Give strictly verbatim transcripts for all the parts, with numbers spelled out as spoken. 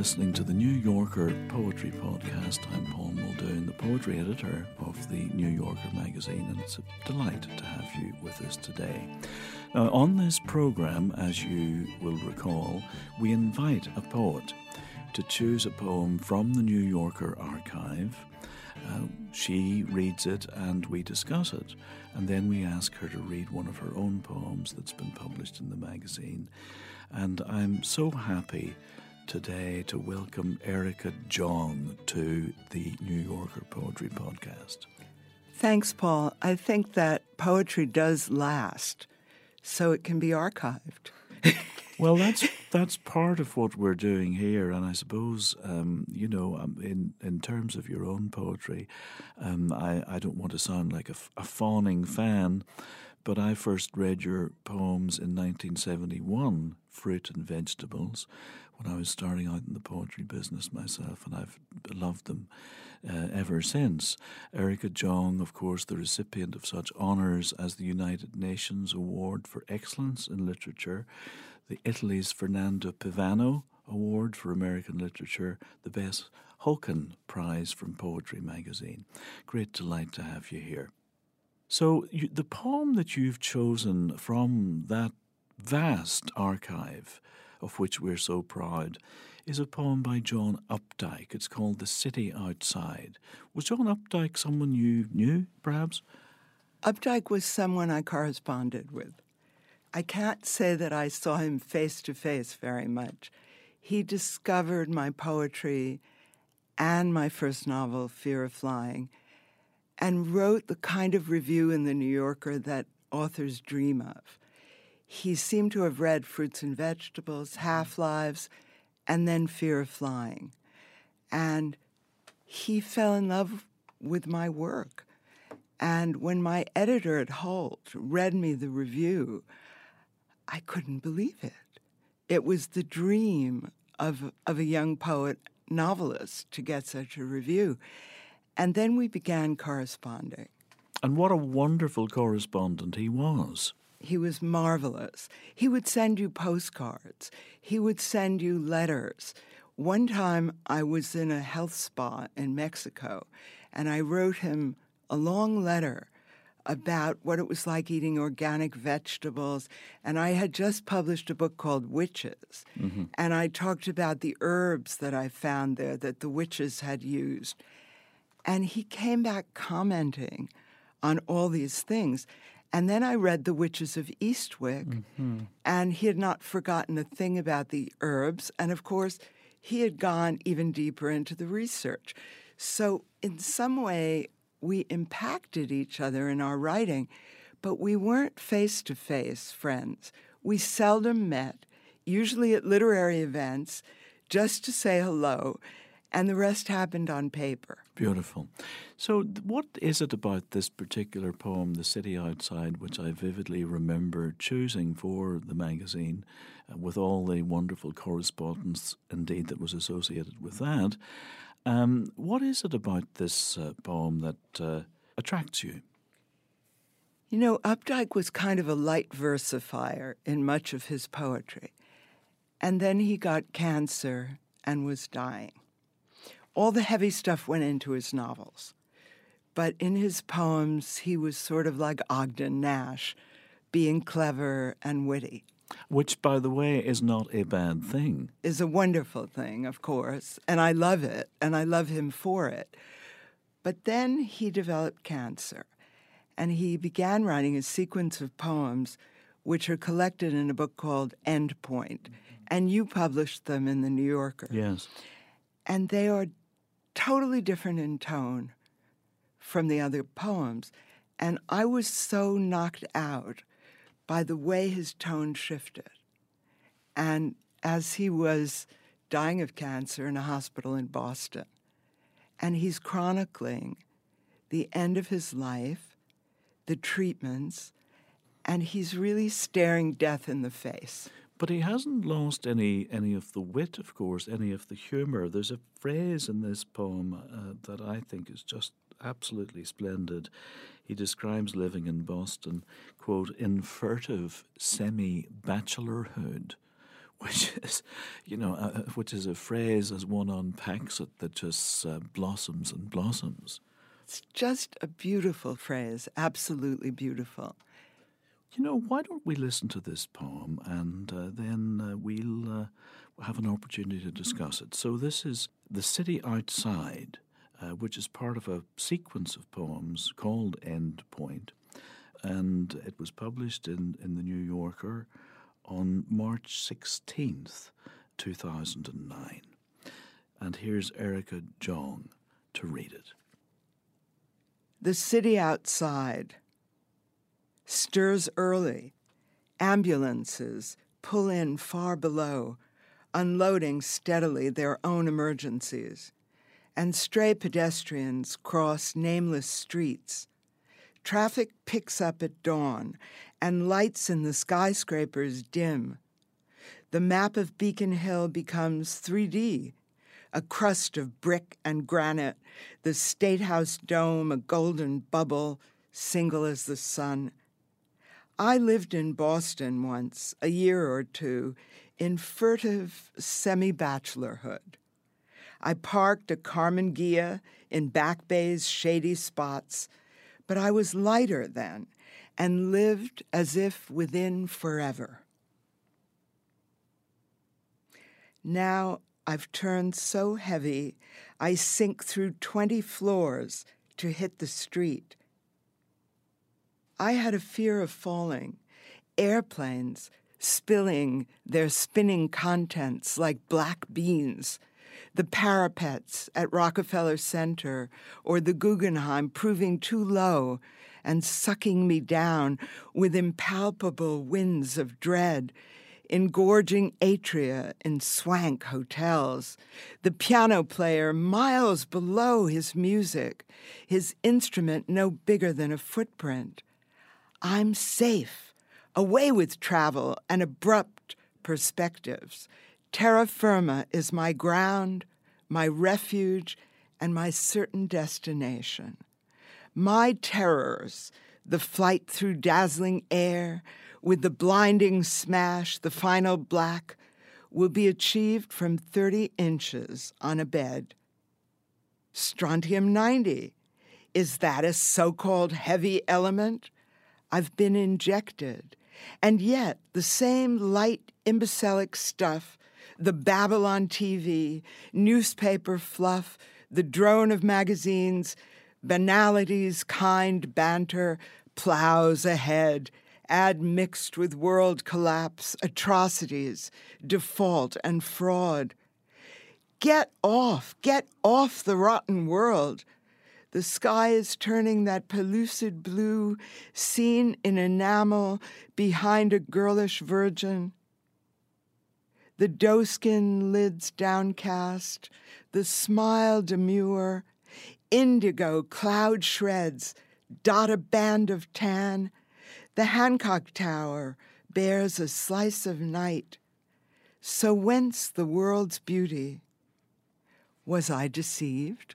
listening to the New Yorker Poetry Podcast. I'm Paul Muldoon, the poetry editor of the New Yorker magazine, and it's a delight to have you with us today. Now, on this program, as you will recall, we invite a poet to choose a poem from the New Yorker archive. Uh, she reads it and we discuss it, and then we ask her to read one of her own poems that's been published in the magazine. And I'm so happy today to welcome Erica Jong to the New Yorker Poetry Podcast. Thanks, Paul. I think that poetry does last, so it can be archived. Well, that's that's part of what we're doing here, and I suppose, um, you know, um, in, in terms of your own poetry, um, I, I don't want to sound like a, a fawning fan, but I first read your poems in nineteen seventy-one, Fruit and Vegetables, when I was starting out in the poetry business myself, and I've loved them uh, ever since. Erica Jong, of course, the recipient of such honours as the United Nations Award for Excellence in Literature, the Italy's Fernando Pivano Award for American Literature, the Bess Hocken Prize from Poetry Magazine. Great delight to have you here. So you, the poem that you've chosen from that vast archive of which we're so proud is a poem by John Updike. It's called The City Outside. Was John Updike someone you knew, perhaps? Updike was someone I corresponded with. I can't say that I saw him face to face very much. He discovered my poetry and my first novel, Fear of Flying, and wrote the kind of review in The New Yorker that authors dream of. He seemed to have read Fruits and Vegetables, Half-Lives, and then Fear of Flying. And he fell in love with my work. And when my editor at Holt read me the review, I couldn't believe it. It was the dream of, of a young poet novelist to get such a review. And then we began corresponding. And what a wonderful correspondent he was. He was marvelous. He would send you postcards. He would send you letters. One time I was in a health spa in Mexico, and I wrote him a long letter about what it was like eating organic vegetables. And I had just published a book called Witches. Mm-hmm. And I talked about the herbs that I found there that the witches had used. And he came back commenting on all these things. And then I read The Witches of Eastwick, mm-hmm. and he had not forgotten a thing about the herbs. And, of course, he had gone even deeper into the research. So in some way, we impacted each other in our writing, but we weren't face-to-face friends. We seldom met, usually at literary events, just to say hello, and the rest happened on paper. Beautiful. So what is it about this particular poem, The City Outside, which I vividly remember choosing for the magazine, uh, with all the wonderful correspondence, indeed, that was associated with that? Um, what is it about this uh, poem that uh, attracts you? You know, Updike was kind of a light versifier in much of his poetry. And then he got cancer and was dying. All the heavy stuff went into his novels. But in his poems, he was sort of like Ogden Nash, being clever and witty. Which, by the way, is not a bad thing. Is a wonderful thing, of course, and I love it, and I love him for it. But then he developed cancer, and he began writing a sequence of poems which are collected in a book called Endpoint, and you published them in The New Yorker. Yes. And they are totally different in tone from the other poems. And I was so knocked out by the way his tone shifted. And as he was dying of cancer in a hospital in Boston, and he's chronicling the end of his life, the treatments, and he's really staring death in the face. But he hasn't lost any any of the wit, of course, any of the humour. There's a phrase in this poem uh, that I think is just absolutely splendid. He describes living in Boston, quote, in furtive semi-bachelorhood, which is, you know, uh, which is a phrase as one unpacks it that just uh, blossoms and blossoms. It's just a beautiful phrase, absolutely beautiful. You know, why don't we listen to this poem and uh, then uh, we'll uh, have an opportunity to discuss it. So this is The City Outside, uh, which is part of a sequence of poems called End Point, and it was published in, in the New Yorker on March sixteenth, two thousand nine. And here's Erica Jong to read it. The city outside stirs early. Ambulances pull in far below, unloading steadily their own emergencies. And stray pedestrians cross nameless streets. Traffic picks up at dawn, and lights in the skyscrapers dim. The map of Beacon Hill becomes three D, a crust of brick and granite, the State House dome a golden bubble, single as the sun. I lived in Boston once, a year or two, in furtive semi-bachelorhood. I parked a Carmen Ghia in Back Bay's shady spots, but I was lighter then and lived as if within forever. Now I've turned so heavy I sink through twenty floors to hit the street. I had a fear of falling, airplanes spilling their spinning contents like black beans, the parapets at Rockefeller Center or the Guggenheim proving too low and sucking me down with impalpable winds of dread, engorging atria in swank hotels, the piano player miles below his music, his instrument no bigger than a footprint. I'm safe, away with travel and abrupt perspectives. Terra firma is my ground, my refuge, and my certain destination. My terrors, the flight through dazzling air, with the blinding smash, the final black, will be achieved from thirty inches on a bed. Strontium ninety, is that a so-called heavy element? I've been injected, and yet the same light imbecilic stuff, the Babylon T V, newspaper fluff, the drone of magazines, banalities, kind banter, plows ahead, admixed with world collapse, atrocities, default, and fraud. Get off, get off the rotten world. The sky is turning that pellucid blue seen in enamel behind a girlish virgin. The doeskin lids downcast, the smile demure, indigo cloud shreds dot a band of tan. The Hancock Tower bears a slice of night. So whence the world's beauty? Was I deceived?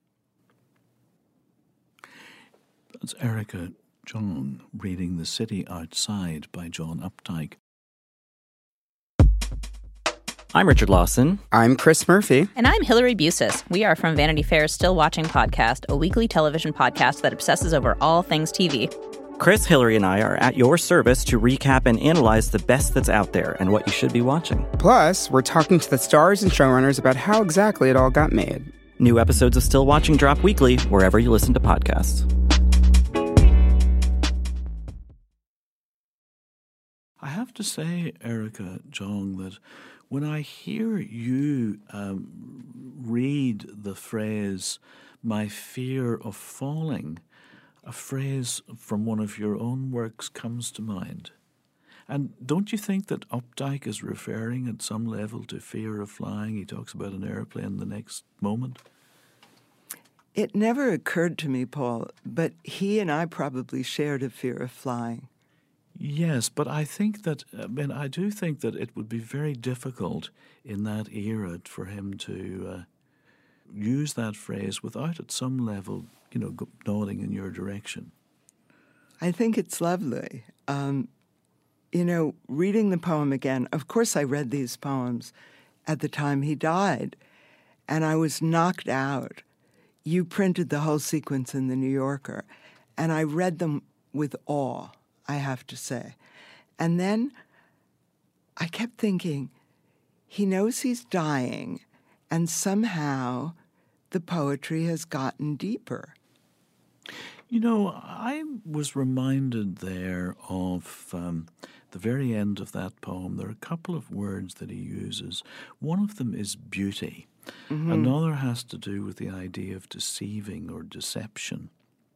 That's Erica Jong reading The City Outside by John Updike. I'm Richard Lawson. I'm Chris Murphy. And I'm Hillary Busis. We are from Vanity Fair's Still Watching podcast, a weekly television podcast that obsesses over all things T V. Chris, Hillary, and I are at your service to recap and analyze the best that's out there and what you should be watching. Plus, we're talking to the stars and showrunners about how exactly it all got made. New episodes of Still Watching drop weekly wherever you listen to podcasts. I have to say, Erica Jong, that when I hear you um, read the phrase, my fear of falling, a phrase from one of your own works comes to mind. And don't you think that Updike is referring at some level to fear of flying? He talks about an airplane the next moment. It never occurred to me, Paul, but he and I probably shared a fear of flying. Yes, but I think that, I mean, I do think that it would be very difficult in that era for him to uh, use that phrase without at some level, you know, nodding in your direction. I think it's lovely. Um, you know, reading the poem again, of course I read these poems at the time he died, and I was knocked out. You printed the whole sequence in the New Yorker, and I read them with awe, I have to say. And then I kept thinking, he knows he's dying, and somehow the poetry has gotten deeper. You know, I was reminded there of um, the very end of that poem. There are a couple of words that he uses. One of them is beauty. Mm-hmm. Another has to do with the idea of deceiving or deception.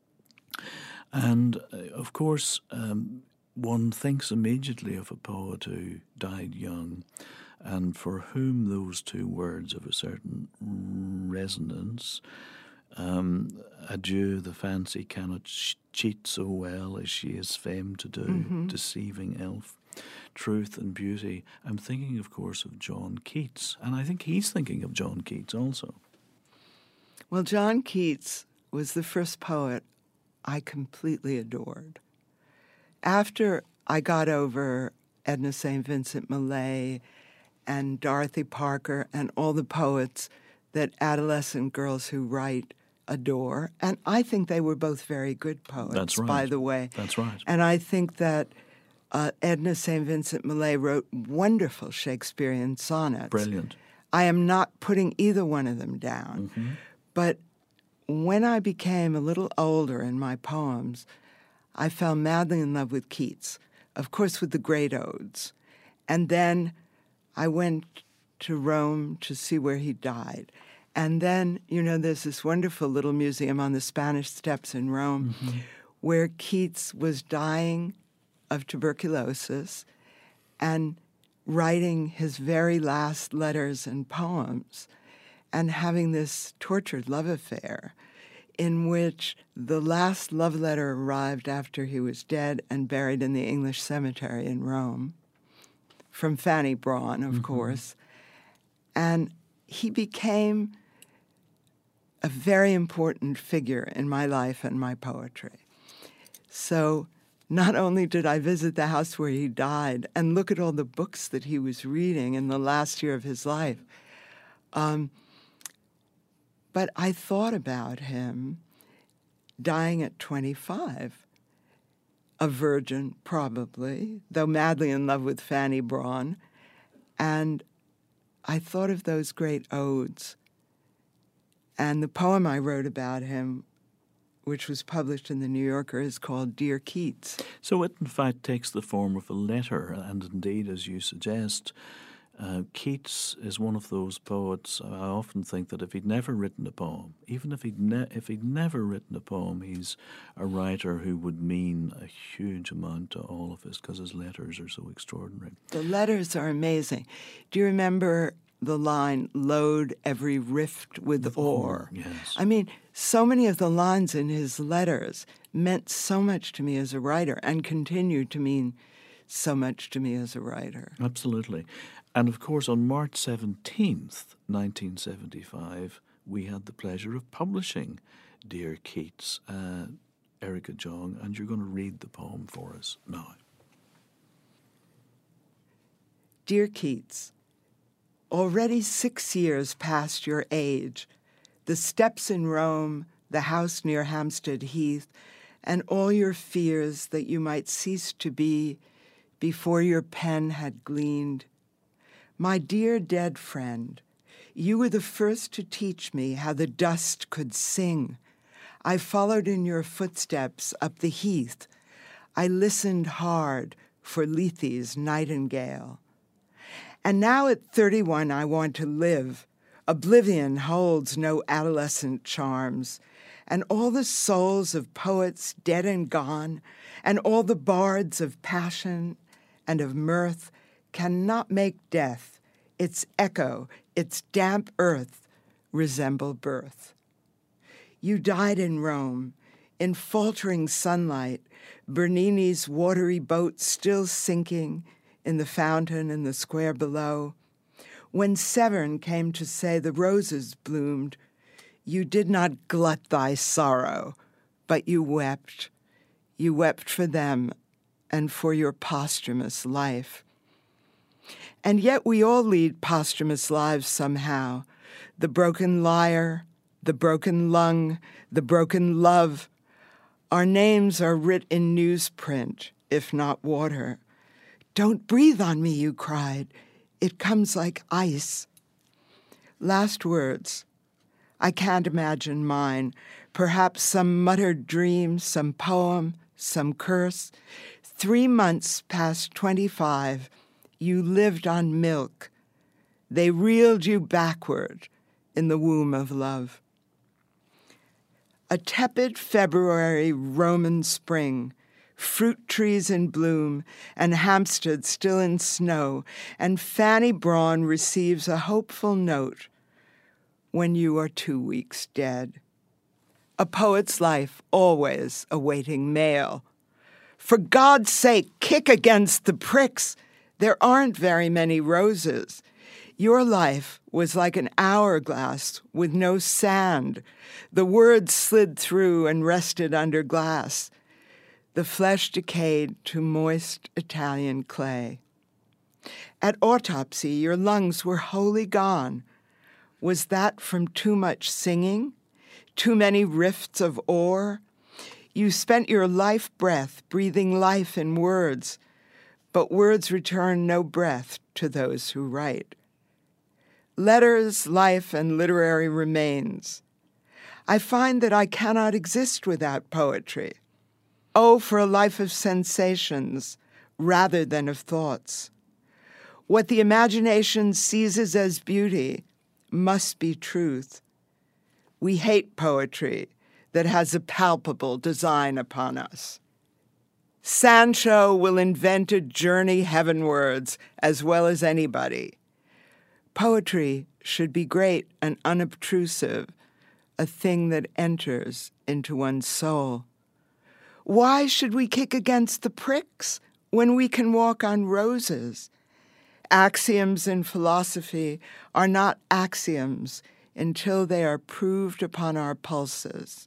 And, uh, of course, um, one thinks immediately of a poet who died young and for whom those two words have a certain resonance. Um, adieu, the fancy cannot sh- cheat so well as she is famed to do, mm-hmm. deceiving elf, truth and beauty. I'm thinking, of course, of John Keats, and I think he's thinking of John Keats also. Well, John Keats was the first poet I completely adored. After I got over Edna Saint Vincent Millay and Dorothy Parker and all the poets that adolescent girls who write adore, and I think they were both very good poets, That's right. by the way. That's right. And I think that uh, Edna Saint Vincent Millay wrote wonderful Shakespearean sonnets. Brilliant. I am not putting either one of them down, mm-hmm. but when I became a little older in my poems, I fell madly in love with Keats, of course with the great odes. And then I went to Rome to see where he died. And then, you know, there's this wonderful little museum on the Spanish Steps in Rome mm-hmm. where Keats was dying of tuberculosis and writing his very last letters and poems and having this tortured love affair in which the last love letter arrived after he was dead and buried in the English cemetery in Rome, from Fanny Brawne, of mm-hmm. course. And he became a very important figure in my life and my poetry. So not only did I visit the house where he died and look at all the books that he was reading in the last year of his life, um, but I thought about him dying at twenty-five, a virgin probably, though madly in love with Fanny Brawne, and I thought of those great odes. And the poem I wrote about him, which was published in the New Yorker, is called Dear Keats. So it, in fact, takes the form of a letter, and indeed, as you suggest, uh, Keats is one of those poets. I often think that if he'd never written a poem, even if he'd, ne- if he'd never written a poem, he's a writer who would mean a huge amount to all of us because his letters are so extraordinary. The letters are amazing. Do you remember the line, load every rift with the ore? Yes. I mean, so many of the lines in his letters meant so much to me as a writer and continue to mean so much to me as a writer. Absolutely. And of course, on March seventeenth, nineteen seventy-five, we had the pleasure of publishing Dear Keats, uh, Erica Jong, and you're going to read the poem for us now. Dear Keats, already six years past your age, the steps in Rome, the house near Hampstead Heath, and all your fears that you might cease to be before your pen had gleaned. My dear dead friend, you were the first to teach me how the dust could sing. I followed in your footsteps up the heath. I listened hard for Lethe's nightingale. And now at thirty-one I want to live. Oblivion holds no adolescent charms. And all the souls of poets dead and gone, and all the bards of passion and of mirth cannot make death, its echo, its damp earth, resemble birth. You died in Rome, in faltering sunlight, Bernini's watery boat still sinking in the fountain in the square below. When Severn came to say the roses bloomed, you did not glut thy sorrow, but you wept. You wept for them and for your posthumous life. And yet we all lead posthumous lives somehow. The broken lyre, the broken lung, the broken love. Our names are writ in newsprint, if not water. Don't breathe on me, you cried. It comes like ice. Last words. I can't imagine mine. Perhaps some muttered dream, some poem, some curse. Three months past twenty-five, you lived on milk. They reeled you backward in the womb of love. A tepid February Roman spring, fruit trees in bloom, and Hampstead still in snow, and Fanny Braun receives a hopeful note when you are two weeks dead. A poet's life always awaiting mail. For God's sake, kick against the pricks. There aren't very many roses. Your life was like an hourglass with no sand. The words slid through and rested under glass. The flesh decayed to moist Italian clay. At autopsy, your lungs were wholly gone. Was that from too much singing? Too many rifts of ore? You spent your life breath breathing life in words, but words return no breath to those who write. Letters, life, and literary remains. I find that I cannot exist without poetry. Oh, for a life of sensations rather than of thoughts. What the imagination seizes as beauty must be truth. We hate poetry that has a palpable design upon us. Sancho will invent a journey heavenwards as well as anybody. Poetry should be great and unobtrusive, a thing that enters into one's soul. Why should we kick against the pricks when we can walk on roses? Axioms in philosophy are not axioms until they are proved upon our pulses.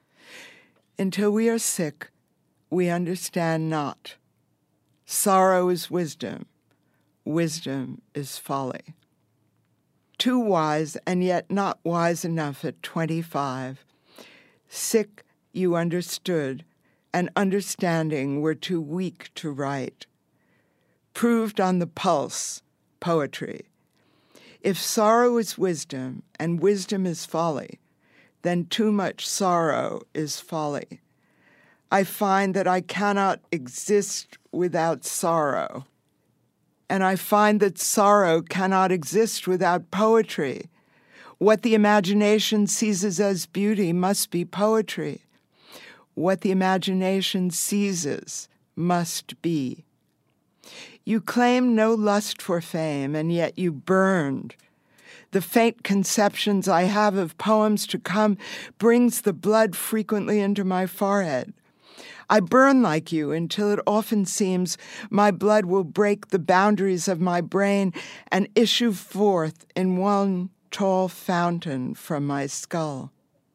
Until we are sick, we understand not. Sorrow is wisdom. Wisdom is folly. Too wise and yet not wise enough at twenty-five. Sick, you understood, and understanding were too weak to write. Proved on the pulse, poetry. If sorrow is wisdom and wisdom is folly, then too much sorrow is folly. I find that I cannot exist without sorrow. And I find that sorrow cannot exist without poetry. What the imagination seizes as beauty must be poetry. What the imagination seizes must be. You claim no lust for fame, and yet you burned. The faint conceptions I have of poems to come brings the blood frequently into my forehead. I burn like you until it often seems my blood will break the boundaries of my brain and issue forth in one tall fountain from my skull.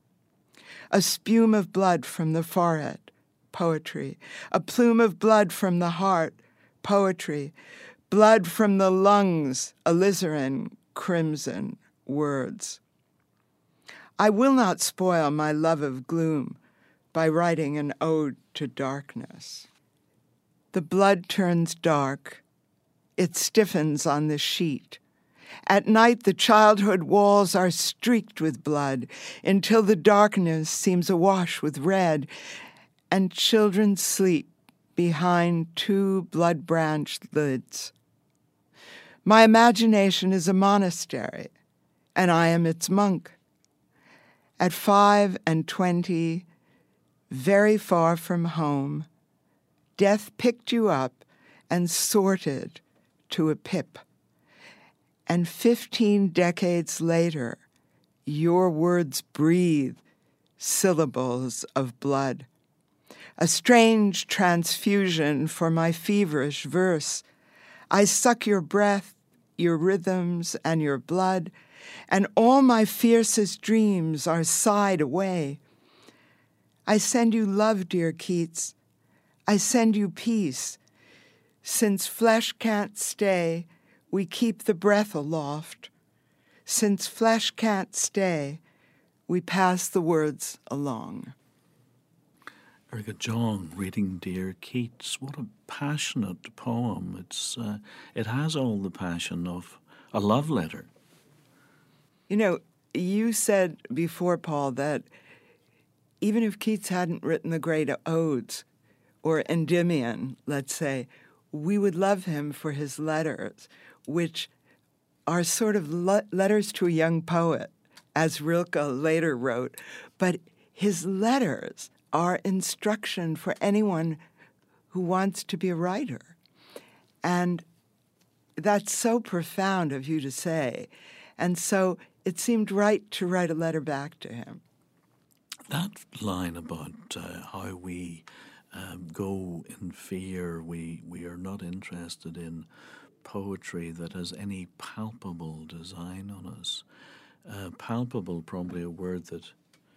A spume of blood from the forehead, poetry. A plume of blood from the heart, poetry. Blood from the lungs, alizarin, crimson, words. I will not spoil my love of gloom by writing an ode to darkness. The blood turns dark. It stiffens on the sheet. At night, the childhood walls are streaked with blood until the darkness seems awash with red, and children sleep behind two blood-branched lids. My imagination is a monastery, and I am its monk. At five and twenty, very far from home, death picked you up and sorted to a pip. And fifteen decades later, your words breathe syllables of blood. A strange transfusion for my feverish verse. I suck your breath, your rhythms, and your blood, and all my fiercest dreams are sighed away. I send you love, dear Keats. I send you peace. Since flesh can't stay, we keep the breath aloft. Since flesh can't stay, we pass the words along. Erica Jong reading Dear Keats. What a passionate poem. It's uh, it has all the passion of a love letter. You know, you said before, Paul, that even if Keats hadn't written the great odes, or Endymion, let's say, we would love him for his letters, which are sort of le- letters to a young poet, as Rilke later wrote. But his letters are instruction for anyone who wants to be a writer. And that's so profound of you to say. And so it seemed right to write a letter back to him. That line about uh, how we um, go in fear, we, we are not interested in poetry that has any palpable design on us. Uh, palpable, probably a word that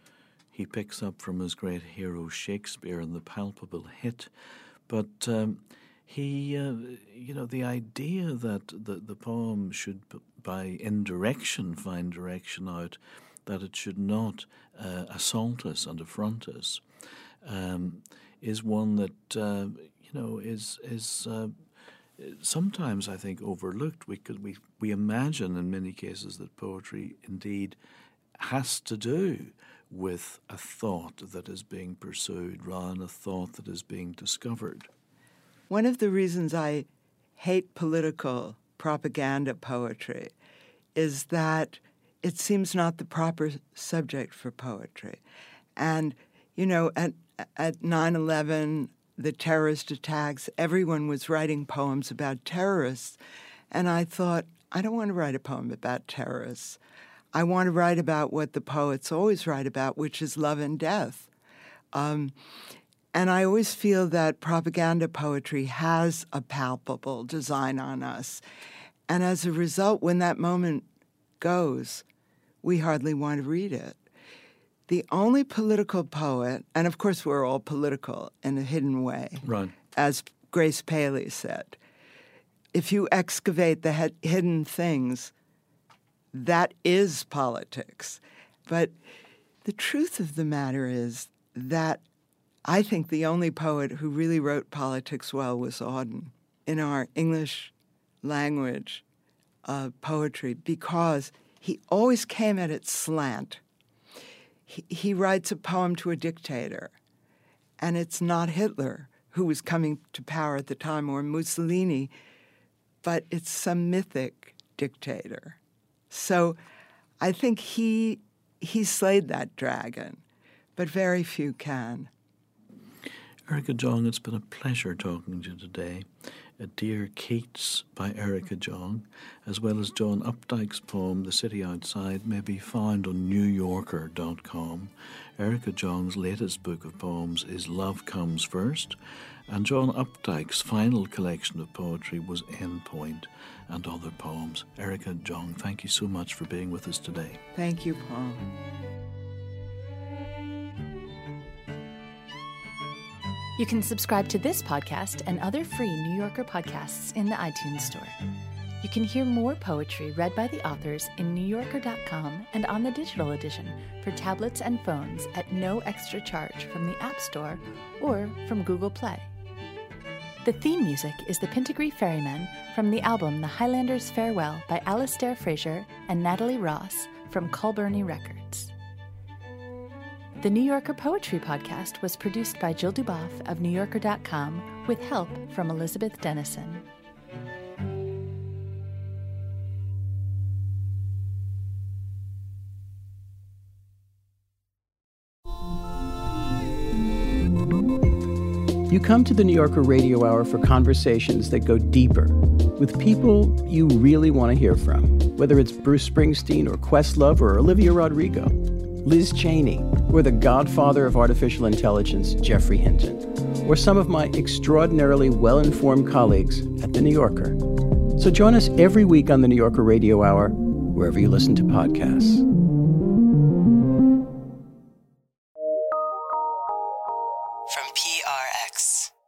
he picks up from his great hero Shakespeare and the palpable hit. But um, he, uh, you know, the idea that the, the poem should, by indirection, find direction out, that it should not uh, assault us and affront us, um, is one that, uh, you know, is is uh, sometimes, I think, overlooked. We could we we imagine in many cases that poetry indeed has to do with a thought that is being pursued rather than a thought that is being discovered. One of the reasons I hate political propaganda poetry is that it seems not the proper subject for poetry. And, you know, at at nine eleven, the terrorist attacks, everyone was writing poems about terrorists. And I thought, I don't want to write a poem about terrorists. I want to write about what the poets always write about, which is love and death. Um, and I always feel that propaganda poetry has a palpable design on us. And as a result, when that moment goes, we hardly want to read it. The only political poet, and of course we're all political in a hidden way, right, as Grace Paley said, if you excavate the he- hidden things, that is politics. But the truth of the matter is that I think the only poet who really wrote politics well was Auden in our English language uh, poetry, because he always came at it slant. He, he writes a poem to a dictator, and it's not Hitler who was coming to power at the time, or Mussolini, but it's some mythic dictator. So I think he he slayed that dragon, but very few can. Erica Jong, it's been a pleasure talking to you today. Uh, Dear Keats by Erica Jong, as well as John Updike's poem The City Outside, may be found on New Yorker dot com. Erica Jong's latest book of poems is Love Comes First, and John Updike's final collection of poetry was Endpoint and Other Poems. Erica Jong, thank you so much for being with us today. Thank you, Paul. You can subscribe to this podcast and other free New Yorker podcasts in the iTunes Store. You can hear more poetry read by the authors in New Yorker dot com and on the digital edition for tablets and phones at no extra charge from the App Store or from Google Play. The theme music is The Pintigree Ferryman from the album The Highlander's Farewell by Alastair Fraser and Natalie Ross from Culburnie Records. The New Yorker Poetry Podcast was produced by Jill Duboff of New Yorker dot com with help from Elizabeth Dennison. You come to the New Yorker Radio Hour for conversations that go deeper with people you really want to hear from, whether it's Bruce Springsteen or Questlove or Olivia Rodrigo, Liz Cheney, or the godfather of artificial intelligence, Geoffrey Hinton, or some of my extraordinarily well-informed colleagues at The New Yorker. So join us every week on the New Yorker Radio Hour, wherever you listen to podcasts. From P R X.